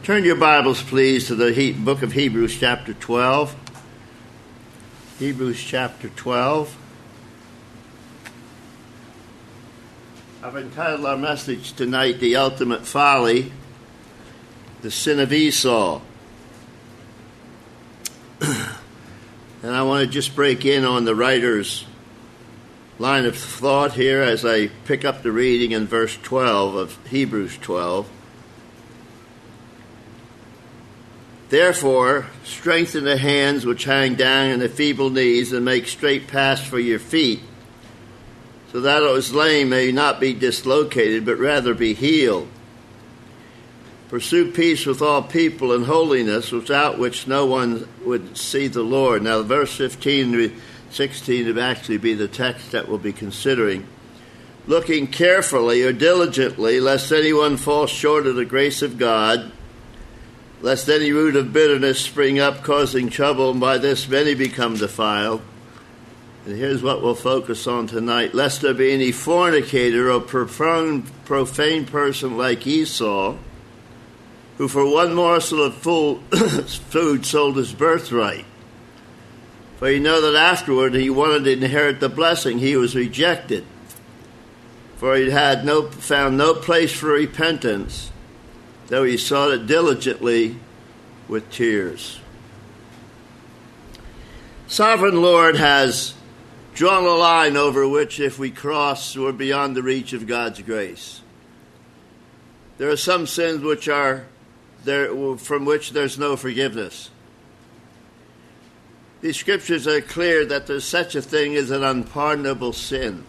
Turn your Bibles, please, to the book of Hebrews, chapter 12. Hebrews, chapter 12. I've entitled our message tonight, The Ultimate Folly, the Sin of Esau. And I want to just break in on the writer's line of thought here as I pick up the reading in verse 12 of Hebrews 12. Therefore, strengthen the hands which hang down and the feeble knees, and make straight paths for your feet, so that what is lame may not be dislocated, but rather be healed. Pursue peace with all people and holiness, without which no one would see the Lord. Now, verse 15 to 16 would actually be the text that we'll be considering. Looking carefully or diligently, lest anyone fall short of the grace of God, lest any root of bitterness spring up, causing trouble, and by this many become defiled. And here's what we'll focus on tonight. Lest there be any fornicator or profane person like Esau, who for one morsel of food sold his birthright. For you know that afterward he wanted to inherit the blessing. He was rejected, for he had found no place for repentance, though he sought it diligently with tears. Sovereign Lord has drawn a line over which, if we cross, we're beyond the reach of God's grace. There are some sins which are there from which there's no forgiveness. These scriptures are clear that there's such a thing as an unpardonable sin.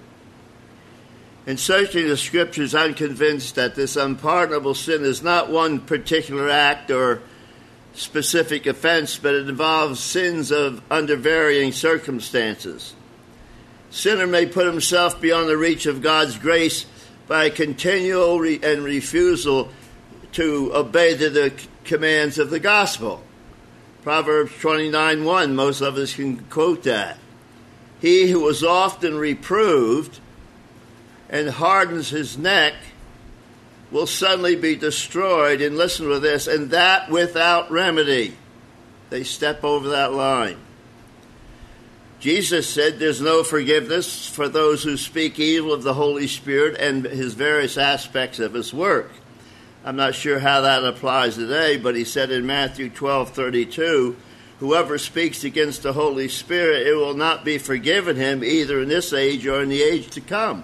In searching the scriptures, I'm convinced that this unpardonable sin is not one particular act or specific offense, but it involves sins under varying circumstances. Sinner may put himself beyond the reach of God's grace by a continual and refusal to obey the commands of the gospel. Proverbs 29:1, most of us can quote that. He who was often reproved and hardens his neck will suddenly be destroyed. And listen to this, and that without remedy. They step over that line. Jesus said there's no forgiveness for those who speak evil of the Holy Spirit and his various aspects of his work. I'm not sure how that applies today, but he said in Matthew 12:32, whoever speaks against the Holy Spirit, it will not be forgiven him either in this age or in the age to come.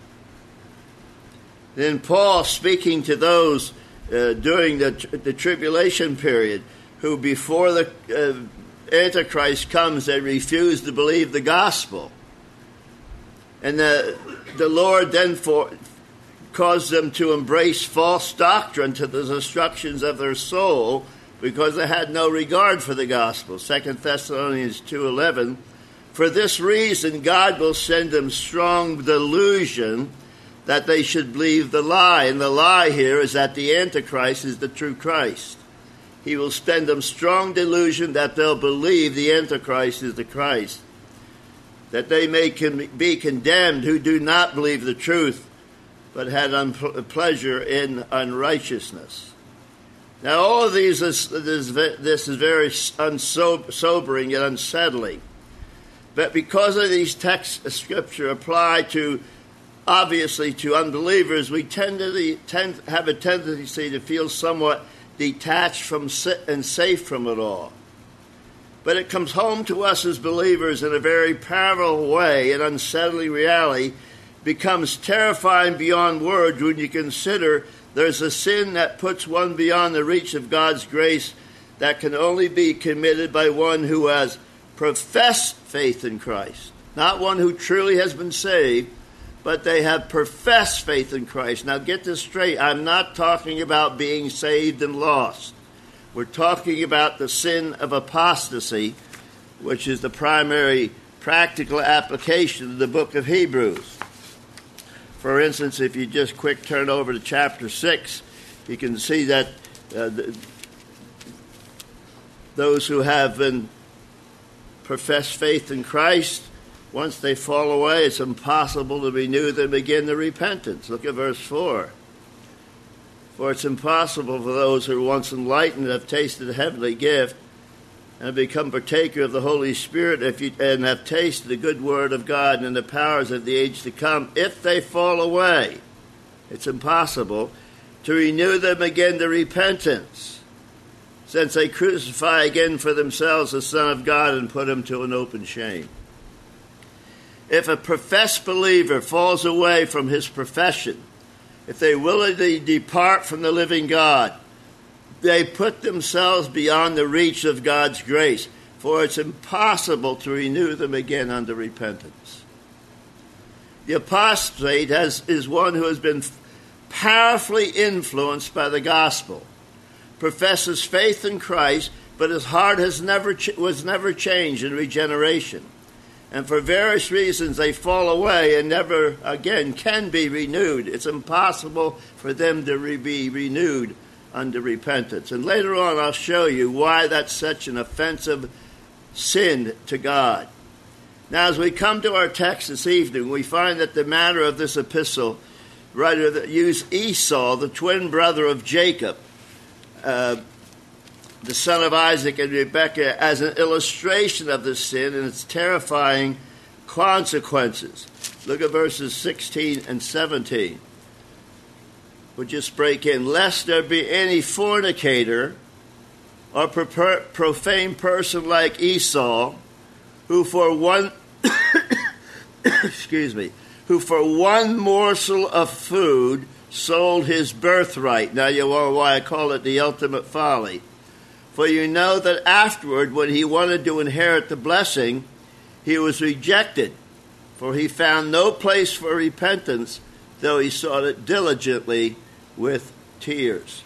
Then Paul, speaking to those during the tribulation period, who before the Antichrist comes, they refuse to believe the gospel. And the Lord then caused them to embrace false doctrine to the destructions of their soul, because they had no regard for the gospel. 2 Thessalonians 2:11, for this reason God will send them strong delusion that they should believe the lie. And the lie here is that the Antichrist is the true Christ. He will send them strong delusion that they'll believe the Antichrist is the Christ, that they may be condemned who do not believe the truth, but had pleasure in unrighteousness. Now, all of this is very sobering and unsettling. But because of these texts of Scripture apply obviously to unbelievers, we tend to have a tendency to feel somewhat detached from and safe from it all. But it comes home to us as believers in a very powerful way. An unsettling reality becomes terrifying beyond words when you consider there's a sin that puts one beyond the reach of God's grace that can only be committed by one who has professed faith in Christ. Not one who truly has been saved, but they have professed faith in Christ. Now get this straight. I'm not talking about being saved and lost. We're talking about the sin of apostasy, which is the primary practical application of the book of Hebrews. For instance, if you just quick turn over to chapter 6, you can see that those who have been professed faith in Christ, once they fall away, it's impossible to renew them again to repentance. Look at verse 4. For it's impossible for those who are once enlightened and have tasted the heavenly gift and have become partaker of the Holy Spirit and have tasted the good word of God and the powers of the age to come, if they fall away, it's impossible to renew them again to repentance, since they crucify again for themselves the Son of God and put him to an open shame. If a professed believer falls away from his profession, if they willingly depart from the living God, they put themselves beyond the reach of God's grace, for it's impossible to renew them again unto repentance. The apostate is one who has been powerfully influenced by the gospel, professes faith in Christ, but his heart was never changed in regeneration. And for various reasons they fall away and never again can be renewed. It's impossible for them to be renewed unto repentance. And later on I'll show you why that's such an offensive sin to God. Now as we come to our text this evening, we find that the matter of this epistle, writer that used Esau, the twin brother of Jacob, the son of Isaac and Rebekah, as an illustration of this sin and its terrifying consequences. Look at verses 16 and 17. We'll just break in. Lest there be any fornicator or profane person like Esau, who for one who for one morsel of food sold his birthright. Now you wonder why I call it the ultimate folly. For you know that afterward, when he wanted to inherit the blessing, he was rejected, for he found no place for repentance, though he sought it diligently with tears.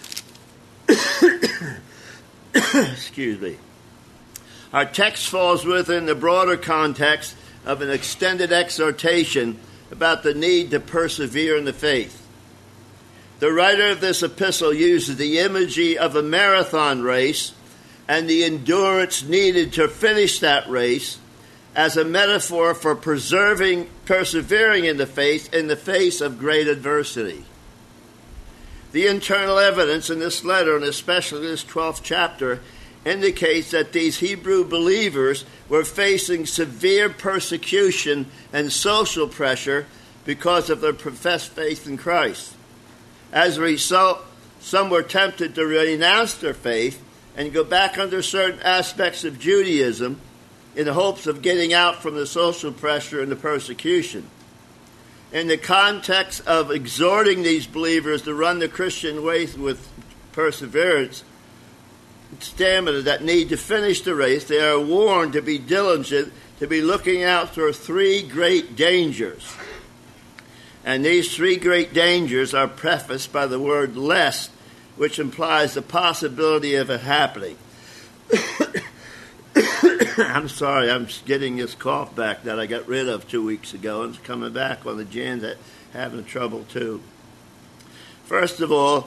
Excuse me. Our text falls within the broader context of an extended exhortation about the need to persevere in the faith. The writer of this epistle uses the imagery of a marathon race and the endurance needed to finish that race as a metaphor for persevering in the faith in the face of great adversity. The internal evidence in this letter, and especially this 12th chapter, indicates that these Hebrew believers were facing severe persecution and social pressure because of their professed faith in Christ. As a result, some were tempted to renounce their faith and go back under certain aspects of Judaism in the hopes of getting out from the social pressure and the persecution. In the context of exhorting these believers to run the Christian race with perseverance, stamina, that need to finish the race, they are warned to be diligent, to be looking out for three great dangers. And these three great dangers are prefaced by the word lest, which implies the possibility of it happening. I'm sorry, I'm getting this cough back that I got rid of 2 weeks ago, and it's coming back on the gins that having trouble too. First of all,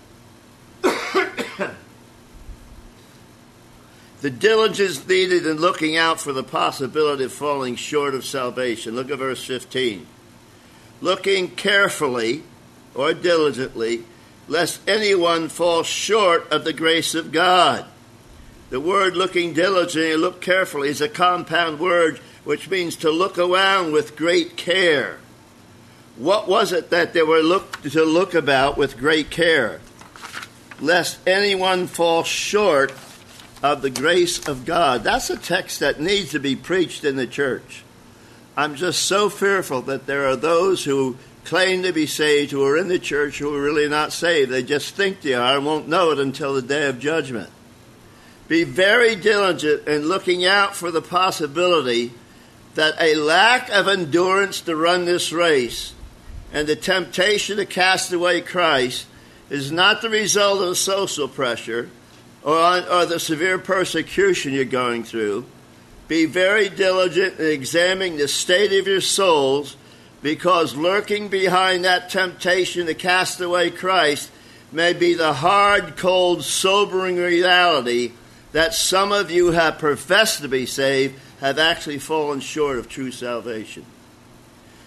the diligence needed in looking out for the possibility of falling short of salvation. Look at verse 15. Looking carefully or diligently, lest anyone fall short of the grace of God. The word looking diligently, look carefully, is a compound word which means to look around with great care. What was it that they were to look about with great care? Lest anyone fall short of the grace of God. That's a text that needs to be preached in the church. I'm just so fearful that there are those who claim to be saved, who are in the church, who are really not saved. They just think they are and won't know it until the day of judgment. Be very diligent in looking out for the possibility that a lack of endurance to run this race and the temptation to cast away Christ is not the result of social pressure or the severe persecution you're going through. Be very diligent in examining the state of your souls, because lurking behind that temptation to cast away Christ may be the hard, cold, sobering reality that some of you have professed to be saved have actually fallen short of true salvation.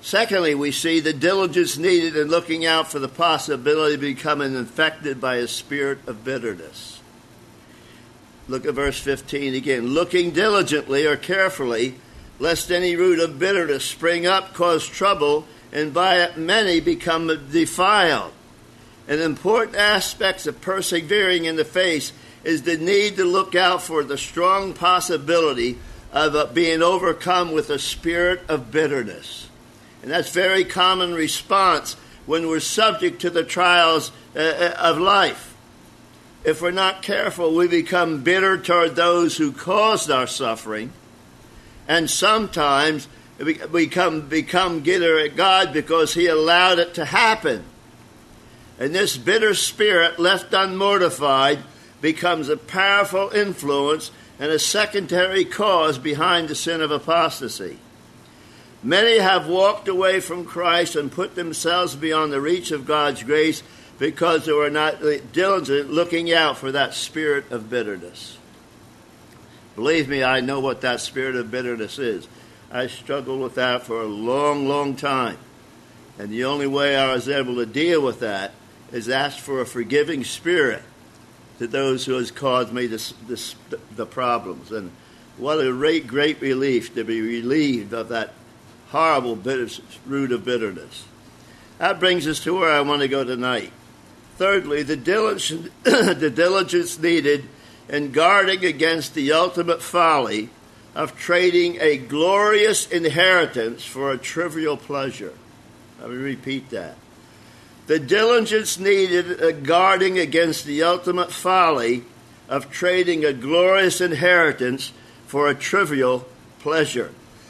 Secondly, we see the diligence needed in looking out for the possibility of becoming infected by a spirit of bitterness. Look at verse 15 again. Looking diligently or carefully, lest any root of bitterness spring up, cause trouble, and by it many become defiled. An important aspect of persevering in the faith is the need to look out for the strong possibility of being overcome with a spirit of bitterness. And that's a very common response when we're subject to the trials of life. If we're not careful, we become bitter toward those who caused our suffering, and sometimes we become bitter at God because he allowed it to happen. And this bitter spirit, left unmortified, becomes a powerful influence and a secondary cause behind the sin of apostasy. Many have walked away from Christ and put themselves beyond the reach of God's grace because they were not diligent looking out for that spirit of bitterness. Believe me, I know what that spirit of bitterness is. I struggled with that for a long, long time. And the only way I was able to deal with that is ask for a forgiving spirit to those who has caused me the problems. And what a great relief to be relieved of that horrible root of bitterness. That brings us to where I want to go tonight. Thirdly, the diligence needed in guarding against the ultimate folly of trading a glorious inheritance for a trivial pleasure. Let me repeat that. The diligence needed in guarding against the ultimate folly of trading a glorious inheritance for a trivial pleasure.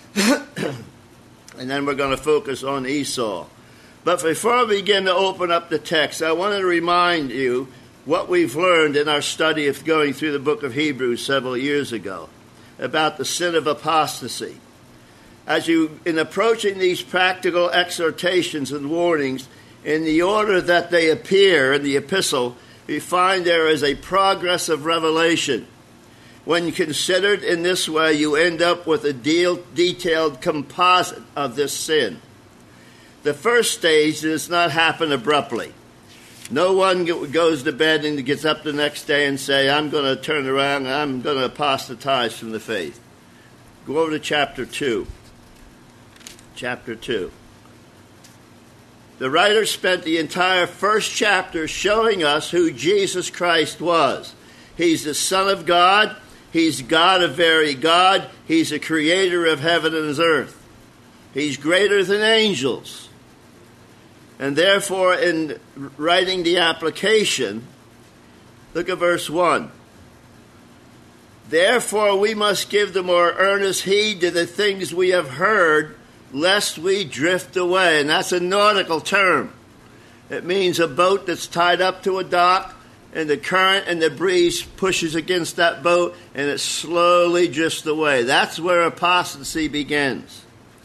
And then we're going to focus on Esau. But before we begin to open up the text, I want to remind you what we've learned in our study of going through the book of Hebrews several years ago about the sin of apostasy. As you, in approaching these practical exhortations and warnings, in the order that they appear in the epistle, we find there is a progress of revelation. When considered in this way, you end up with a detailed composite of this sin. The first stage does not happen abruptly. No one goes to bed and gets up the next day and say, I'm going to turn around and I'm going to apostatize from the faith. Go over to chapter 2. Chapter 2. The writer spent the entire first chapter showing us who Jesus Christ was. He's the Son of God. He's God of very God. He's the creator of heaven and earth. He's greater than angels. And therefore, in writing the application, look at verse 1. Therefore, we must give the more earnest heed to the things we have heard, lest we drift away. And that's a nautical term. It means a boat that's tied up to a dock, and the current and the breeze pushes against that boat, and it slowly drifts away. That's where apostasy begins.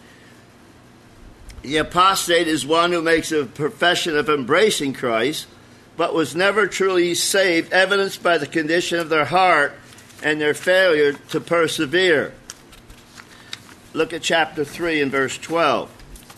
The apostate is one who makes a profession of embracing Christ, but was never truly saved, evidenced by the condition of their heart and their failure to persevere. Look at chapter 3 and verse 12.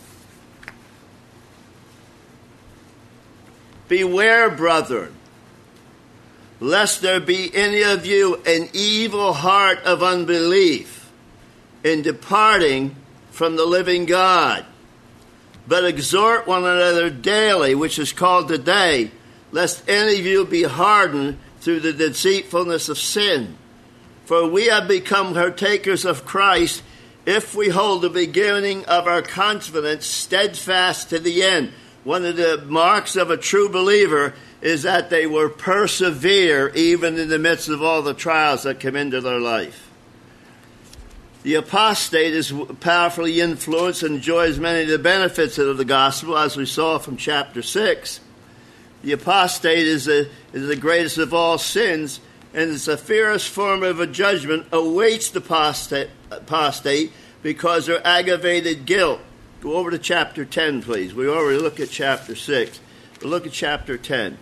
Beware, brethren, lest there be any of you an evil heart of unbelief in departing from the living God. But exhort one another daily, which is called today, lest any of you be hardened through the deceitfulness of sin. For we have become partakers of Christ if we hold the beginning of our confidence steadfast to the end. One of the marks of a true believer is that they will persevere even in the midst of all the trials that come into their life. The apostate is powerfully influenced and enjoys many of the benefits of the gospel, as we saw from chapter 6. The apostate is the greatest of all sins, and it's a fierce form of a judgment awaits the apostate because of aggravated guilt. Go over to chapter 10, please. We already looked at chapter 6. But look at chapter 10.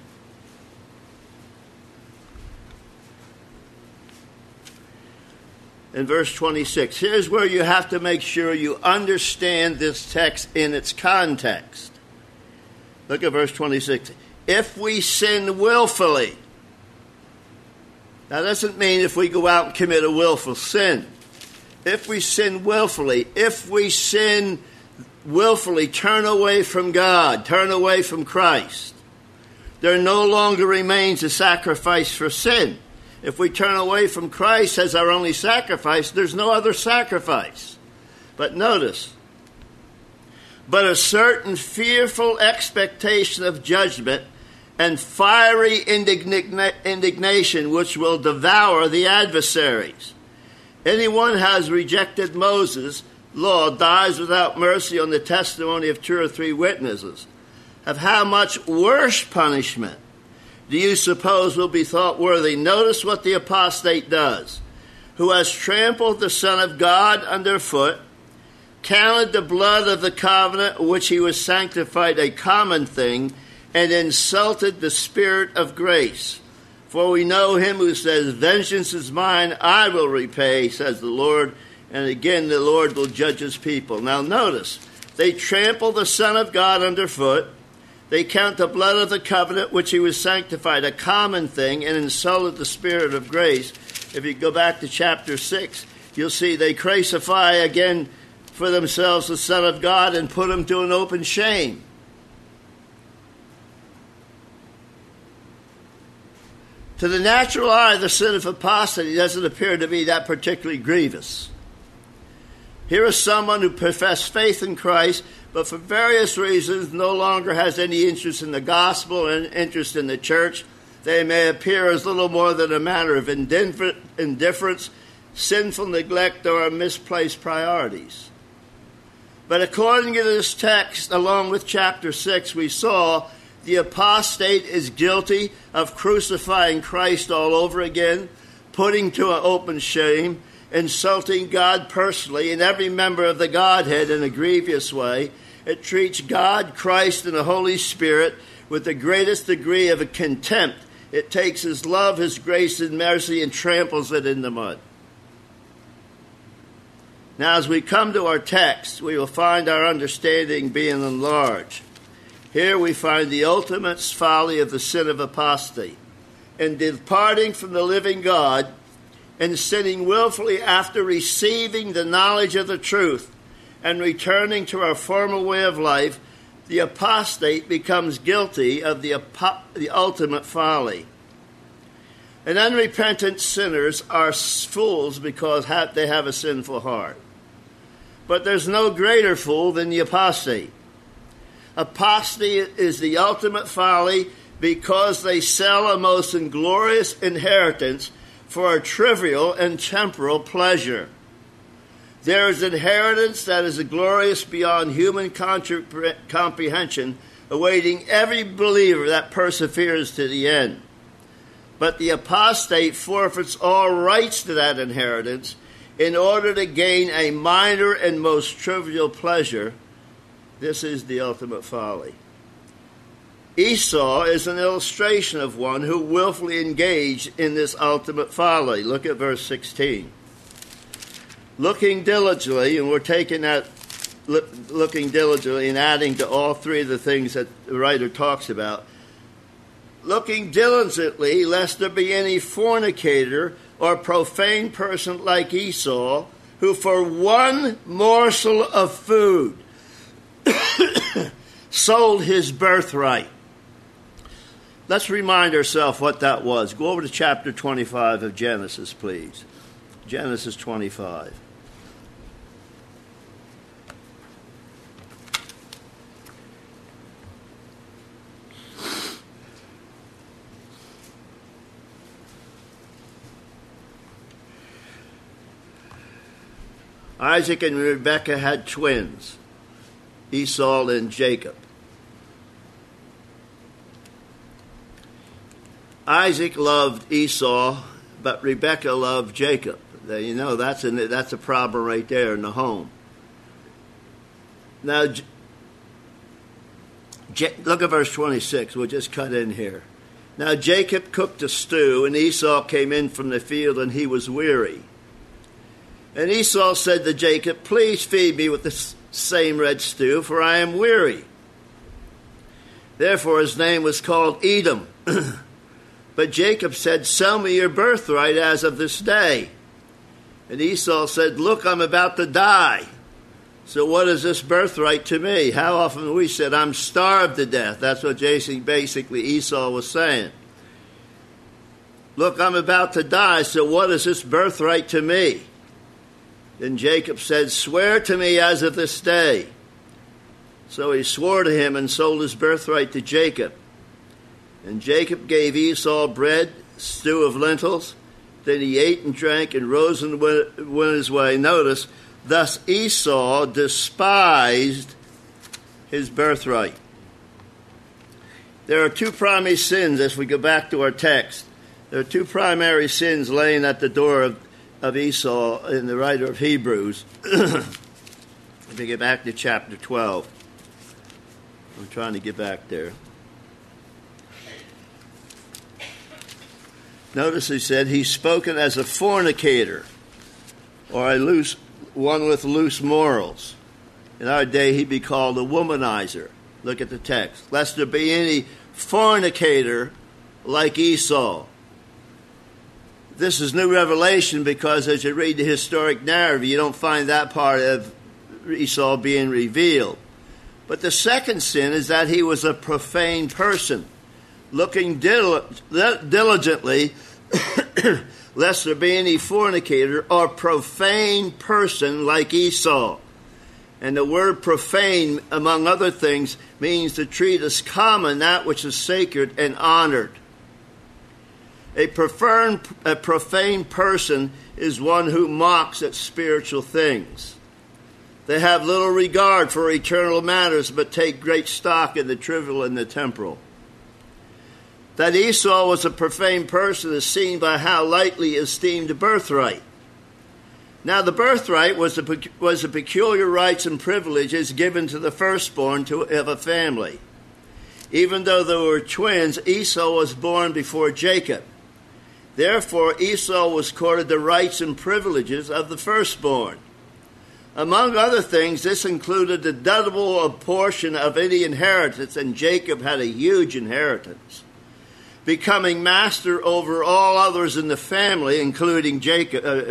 in verse 26. Here's where you have to make sure you understand this text in its context. Look at verse 26. If we sin willfully. Now, that doesn't mean if we go out and commit a willful sin. If we sin willfully, turn away from God, turn away from Christ, there no longer remains a sacrifice for sin. If we turn away from Christ as our only sacrifice, there's no other sacrifice. But notice, but a certain fearful expectation of judgment and fiery indignation which will devour the adversaries. Anyone who has rejected Moses' law dies without mercy on the testimony of 2 or 3 witnesses. Of how much worse punishment do you suppose will be thought worthy? Notice what the apostate does. Who has trampled the Son of God underfoot, counted the blood of the covenant which he was sanctified a common thing, and insulted the Spirit of grace. For we know him who says, vengeance is mine, I will repay, says the Lord. And again, the Lord will judge his people. Now notice, they trample the Son of God underfoot. They count the blood of the covenant which he was sanctified a common thing, and insulted the Spirit of grace. If you go back to chapter 6, you'll see they crucify again for themselves the Son of God and put him to an open shame. To the natural eye, the sin of apostasy doesn't appear to be that particularly grievous. Here is someone who professed faith in Christ, but for various reasons no longer has any interest in the gospel and interest in the church. They may appear as little more than a matter of indifference, sinful neglect, or misplaced priorities. But according to this text, along with chapter 6, we saw the apostate is guilty of crucifying Christ all over again, putting to an open shame, insulting God personally and every member of the Godhead in a grievous way. It treats God, Christ, and the Holy Spirit with the greatest degree of contempt. It takes his love, his grace, and mercy and tramples it in the mud. Now, as we come to our text, we will find our understanding being enlarged. Here we find the ultimate folly of the sin of apostasy. In departing from the living God and sinning willfully after receiving the knowledge of the truth and returning to our former way of life, the apostate becomes guilty of the ultimate folly. And unrepentant sinners are fools because they have a sinful heart. But there's no greater fool than the apostate. Apostasy is the ultimate folly because they sell a most inglorious inheritance for a trivial and temporal pleasure. There is inheritance that is glorious beyond human comprehension, awaiting every believer that perseveres to the end. But the apostate forfeits all rights to that inheritance in order to gain a minor and most trivial pleasure. This is the ultimate folly. Esau is an illustration of one who willfully engaged in this ultimate folly. Look at verse 16. Looking diligently, and we're taking that looking diligently and adding to all 3 of the things that the writer talks about. Looking diligently, lest there be any fornicator or profane person like Esau, who for one morsel of food sold his birthright. Let's remind ourselves what that was. Go over to chapter 25 of Genesis, please. Genesis 25. Isaac and Rebekah had twins, Esau and Jacob. Isaac loved Esau, but Rebekah loved Jacob. You know, that's a problem right there in the home. Now, look at verse 26. We'll just cut in here. Now Jacob cooked a stew, and Esau came in from the field, and he was weary. And Esau said to Jacob, "Please feed me with the same red stew, for I am weary." Therefore his name was called Edom. But Jacob said, "Sell me your birthright as of this day." And Esau said, "Look, I'm about to die. So what is this birthright to me?" How often we said, "I'm starved to death." That's what basically Esau was saying. "Look, I'm about to die, so what is this birthright to me?" Then Jacob said, "Swear to me as of this day." So he swore to him and sold his birthright to Jacob. And Jacob gave Esau bread, stew of lentils. Then he ate and drank and rose and went his way. Notice, thus Esau despised his birthright. There are two primary sins as we go back to our text. There are two primary sins laying at the door of Esau in the writer of Hebrews. If we get back to chapter 12. I'm trying to get back there. Notice he said he's spoken as a fornicator, or one with loose morals. In our day he'd be called a womanizer. Look at the text. Lest there be any fornicator like Esau. This is new revelation because as you read the historic narrative, you don't find that part of Esau being revealed. But the second sin is that he was a profane person, looking diligently, lest there be any fornicator or profane person like Esau. And the word profane, among other things, means to treat as common that which is sacred and honored. A profane person is one who mocks at spiritual things. They have little regard for eternal matters, but take great stock in the trivial and the temporal. That Esau was a profane person is seen by how lightly he esteemed the birthright. Now, the birthright was the peculiar rights and privileges given to the firstborn of a family. Even though they were twins, Esau was born before Jacob. Therefore, Esau was accorded the rights and privileges of the firstborn. Among other things, this included the double portion of any inheritance, and Jacob had a huge inheritance, becoming master over all others in the family, including Jacob,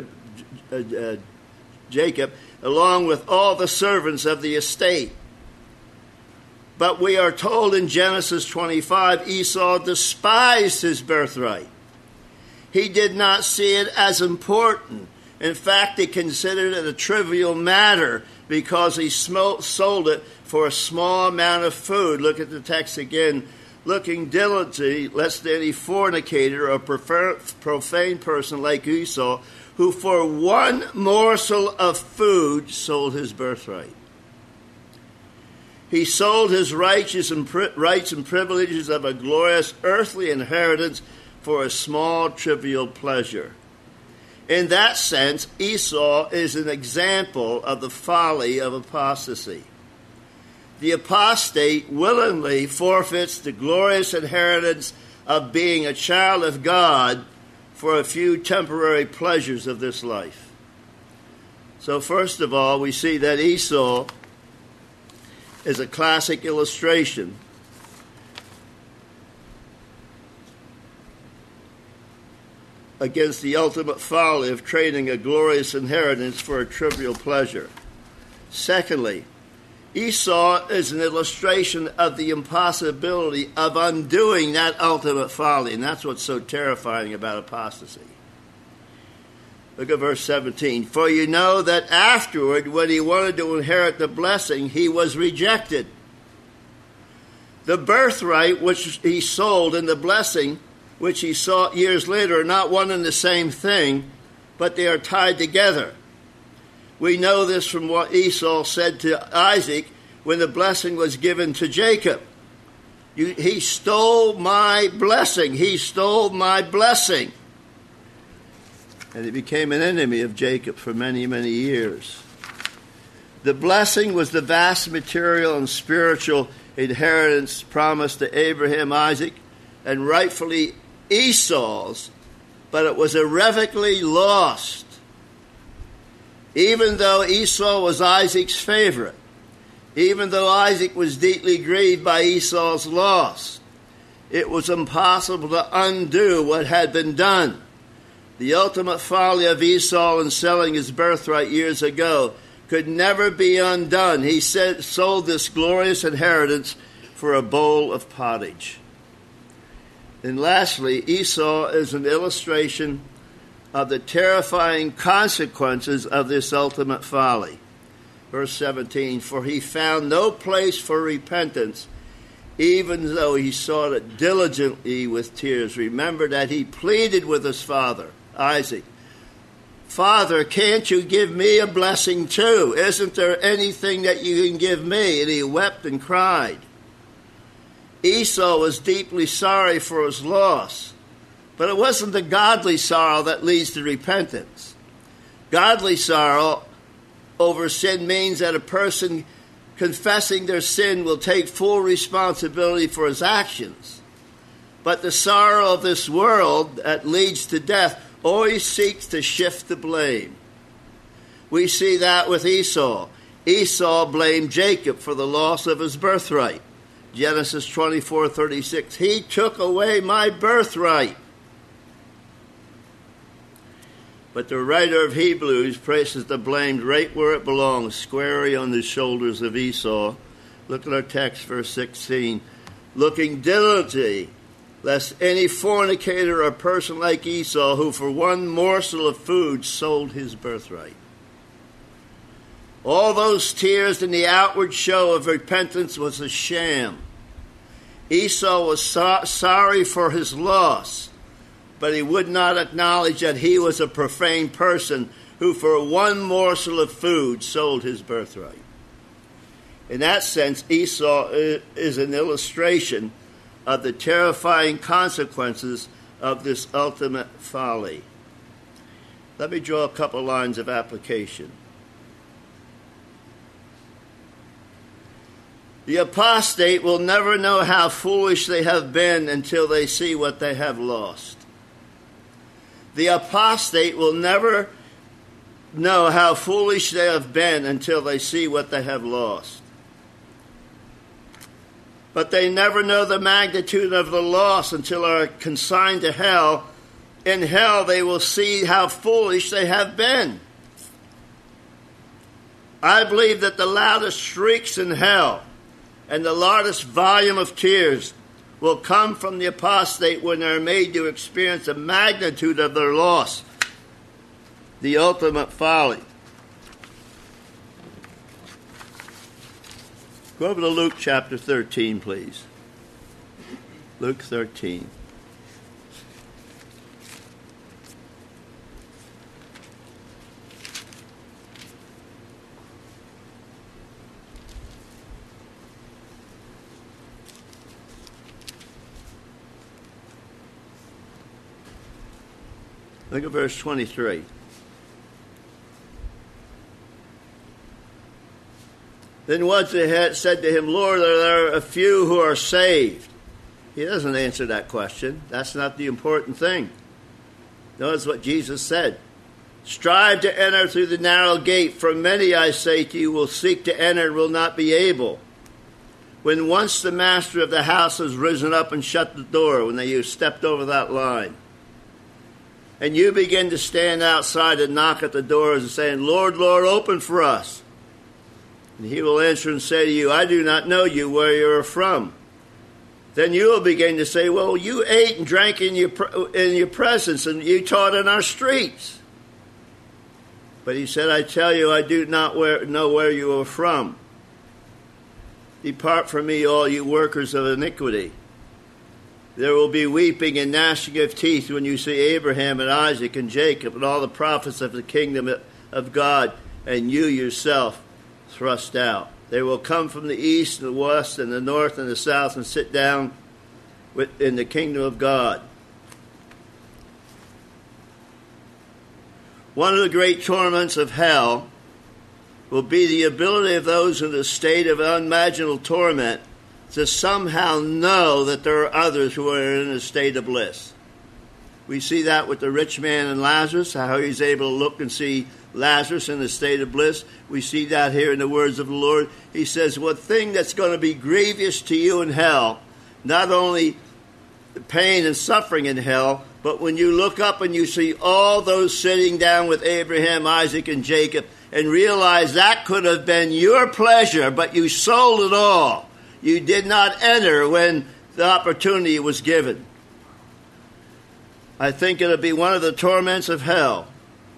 along with all the servants of the estate. But we are told in Genesis 25, Esau despised his birthright. He did not see it as important. In fact, he considered it a trivial matter because he sold it for a small amount of food. Look at the text again. Looking diligently, lest any fornicator or profane person like Esau, who for one morsel of food sold his birthright. He sold his rights and privileges of a glorious earthly inheritance for a small, trivial pleasure. In that sense, Esau is an example of the folly of apostasy. The apostate willingly forfeits the glorious inheritance of being a child of God for a few temporary pleasures of this life. So first of all, we see that Esau is a classic illustration against the ultimate folly of trading a glorious inheritance for a trivial pleasure. Secondly, Esau is an illustration of the impossibility of undoing that ultimate folly, and that's what's so terrifying about apostasy. Look at verse 17. For you know that afterward, when he wanted to inherit the blessing, he was rejected. The birthright which he sold and the blessing which he sought years later are not one and the same thing, but they are tied together. We know this from what Esau said to Isaac when the blessing was given to Jacob. He stole my blessing. He stole my blessing. And he became an enemy of Jacob for many, many years. The blessing was the vast material and spiritual inheritance promised to Abraham, Isaac, and rightfully Esau's, but it was irrevocably lost. Even though Esau was Isaac's favorite, even though Isaac was deeply grieved by Esau's loss, it was impossible to undo what had been done. The ultimate folly of Esau in selling his birthright years ago could never be undone. He sold this glorious inheritance for a bowl of pottage. And lastly, Esau is an illustration of the terrifying consequences of this ultimate folly. Verse 17, for he found no place for repentance, even though he sought it diligently with tears. Remember that he pleaded with his father, Isaac, Father, can't you give me a blessing too? Isn't there anything that you can give me? And he wept and cried. Esau was deeply sorry for his loss, but it wasn't the godly sorrow that leads to repentance. Godly sorrow over sin means that a person confessing their sin will take full responsibility for his actions. But the sorrow of this world that leads to death always seeks to shift the blame. We see that with Esau. Esau blamed Jacob for the loss of his birthright. Genesis 24:36, he took away my birthright. But the writer of Hebrews places the blame right where it belongs, squarely on the shoulders of Esau. Look at our text, verse 16. Looking diligently, lest any fornicator or person like Esau, who for one morsel of food sold his birthright. All those tears and the outward show of repentance was a sham. Esau was sorry for his loss, but he would not acknowledge that he was a profane person who for one morsel of food sold his birthright. In that sense, Esau is an illustration of the terrifying consequences of this ultimate folly. Let me draw a couple lines of application. The apostate will never know how foolish they have been until they see what they have lost. The apostate will never know how foolish they have been until they see what they have lost. But they never know the magnitude of the loss until they are consigned to hell. In hell, they will see how foolish they have been. I believe that the loudest shrieks in hell and the largest volume of tears will come from the apostate when they are made to experience the magnitude of their loss, the ultimate folly. Go over to Luke chapter 13, please. Luke 13. Look at verse 23. Then one said to him, Lord, are there a few who are saved? He doesn't answer that question. That's not the important thing. Notice what Jesus said. Strive to enter through the narrow gate, for many, I say to you, will seek to enter and will not be able. When once the master of the house has risen up and shut the door, when you stepped over that line, and you begin to stand outside and knock at the doors and saying, Lord, Lord, open for us. And he will answer and say to you, I do not know you, where you are from. Then you will begin to say, well, you ate and drank in your presence, and you taught in our streets. But he said, I tell you, I do not know where you are from. Depart from me, all you workers of iniquity. There will be weeping and gnashing of teeth when you see Abraham and Isaac and Jacob and all the prophets of the kingdom of God, and you yourself thrust out. They will come from the east and the west and the north and the south and sit down in the kingdom of God. One of the great torments of hell will be the ability of those in the state of unimaginable torment to somehow know that there are others who are in a state of bliss. We see that with the rich man and Lazarus, how he's able to look and see Lazarus in a state of bliss. We see that here in the words of the Lord. He says, one thing that's going to be grievous to you in hell, not only the pain and suffering in hell, but when you look up and you see all those sitting down with Abraham, Isaac, and Jacob, and realize that could have been your pleasure, but you sold it all. You did not enter when the opportunity was given. I think it'll be one of the torments of hell,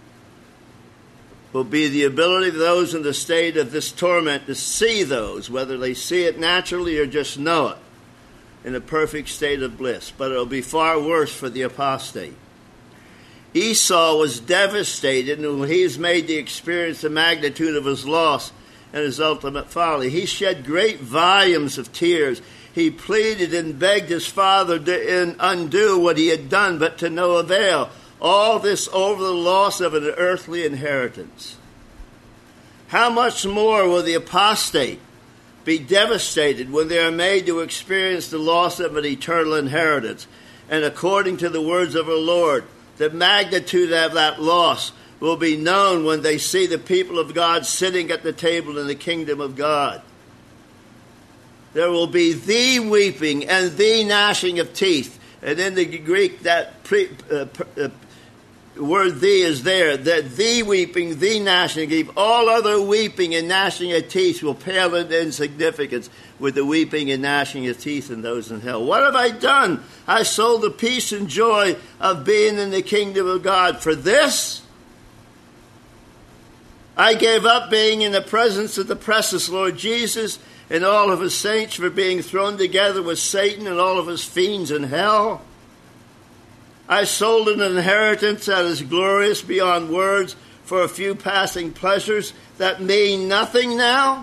will be the ability of those in the state of this torment to see those, whether they see it naturally or just know it, in a perfect state of bliss. But it'll be far worse for the apostate. Esau was devastated when he was made to experience the magnitude of his loss and his ultimate folly. He shed great volumes of tears. He pleaded and begged his father to undo what he had done, but to no avail. All this over the loss of an earthly inheritance. How much more will the apostate be devastated when they are made to experience the loss of an eternal inheritance? And according to the words of our Lord, the magnitude of that loss will be known when they see the people of God sitting at the table in the kingdom of God. There will be the weeping and the gnashing of teeth. And in the Greek, that word "the" is there. That the weeping, the gnashing of teeth, all other weeping and gnashing of teeth will pale into insignificance with the weeping and gnashing of teeth in those in hell. What have I done? I sold the peace and joy of being in the kingdom of God for this? I gave up being in the presence of the precious Lord Jesus and all of his saints for being thrown together with Satan and all of his fiends in hell. I sold an inheritance that is glorious beyond words for a few passing pleasures that mean nothing now.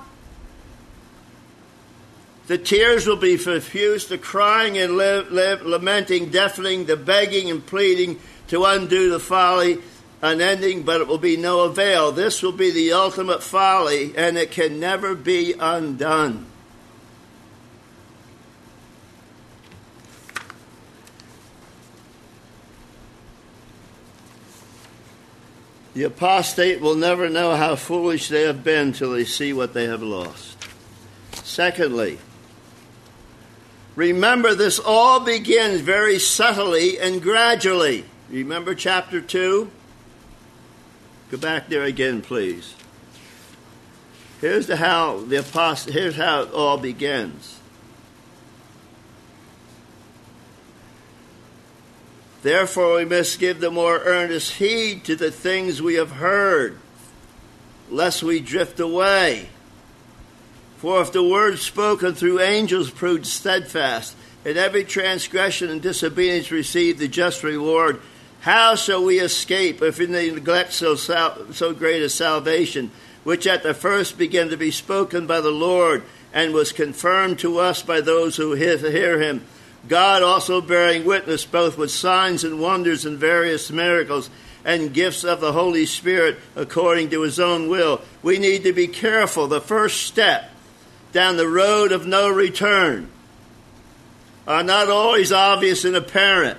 The tears will be profuse, the crying and lamenting, deafening, the begging and pleading to undo the folly, unending, but it will be no avail. This will be the ultimate folly, and it can never be undone. The apostate will never know how foolish they have been till they see what they have lost. Secondly, remember this all begins very subtly and gradually. Remember chapter 2? Go back there again, please. Here's how it all begins. Therefore we must give the more earnest heed to the things we have heard, lest we drift away. For if the word spoken through angels proved steadfast, and every transgression and disobedience received the just reward, how shall we escape if we neglect so great a salvation, which at the first began to be spoken by the Lord, and was confirmed to us by those who hear him? God also bearing witness both with signs and wonders and various miracles and gifts of the Holy Spirit according to his own will. We need to be careful. The first step down the road of no return are not always obvious and apparent.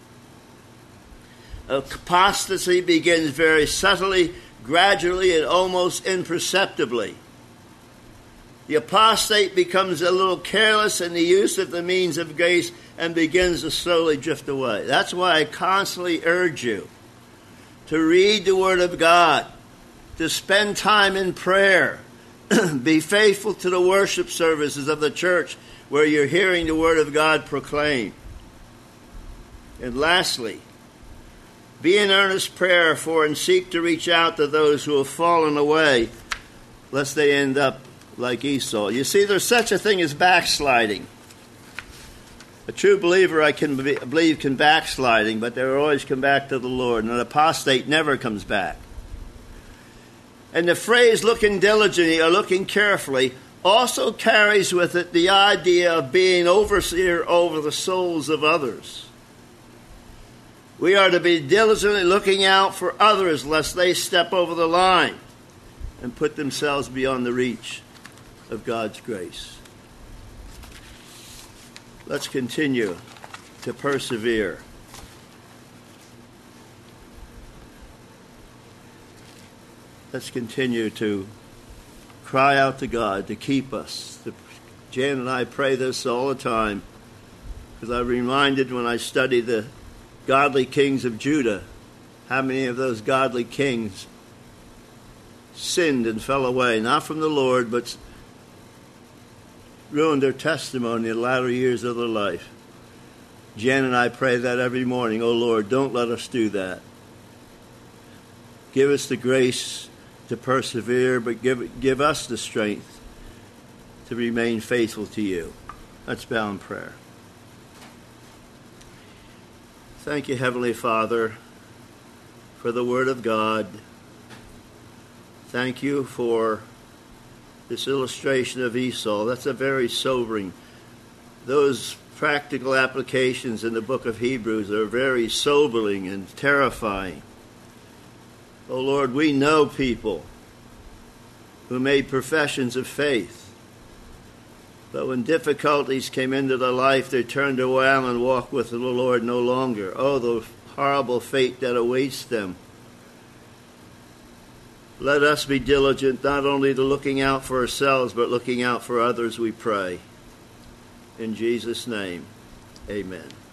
Apostasy begins very subtly, gradually, and almost imperceptibly. The apostate becomes a little careless in the use of the means of grace and begins to slowly drift away. That's why I constantly urge you to read the Word of God, to spend time in prayer, be faithful to the worship services of the church where you're hearing the Word of God proclaimed. And lastly, be in earnest prayer for and seek to reach out to those who have fallen away, lest they end up like Esau. You see, there's such a thing as backsliding. A true believer, I can believe, can backsliding, but they will always come back to the Lord. And an apostate never comes back. And the phrase looking diligently or looking carefully also carries with it the idea of being overseer over the souls of others. We are to be diligently looking out for others lest they step over the line and put themselves beyond the reach of God's grace. Let's continue to persevere. Let's continue to cry out to God to keep us. Jan and I pray this all the time, because I'm reminded when I study the godly kings of Judah, how many of those godly kings sinned and fell away, not from the Lord, but ruined their testimony in the latter years of their life. Jan and I pray that every morning. Oh Lord, don't let us do that. Give us the grace to persevere, but give us the strength to remain faithful to you. Let's bow in prayer. Thank you, Heavenly Father, for the Word of God. Thank you for this illustration of Esau. That's a very sobering. Those practical applications in the book of Hebrews are very sobering and terrifying. Oh Lord, we know people who made professions of faith, but when difficulties came into their life, they turned around and walked with the Lord no longer. Oh, the horrible fate that awaits them. Let us be diligent not only to looking out for ourselves, but looking out for others, we pray. In Jesus' name, amen.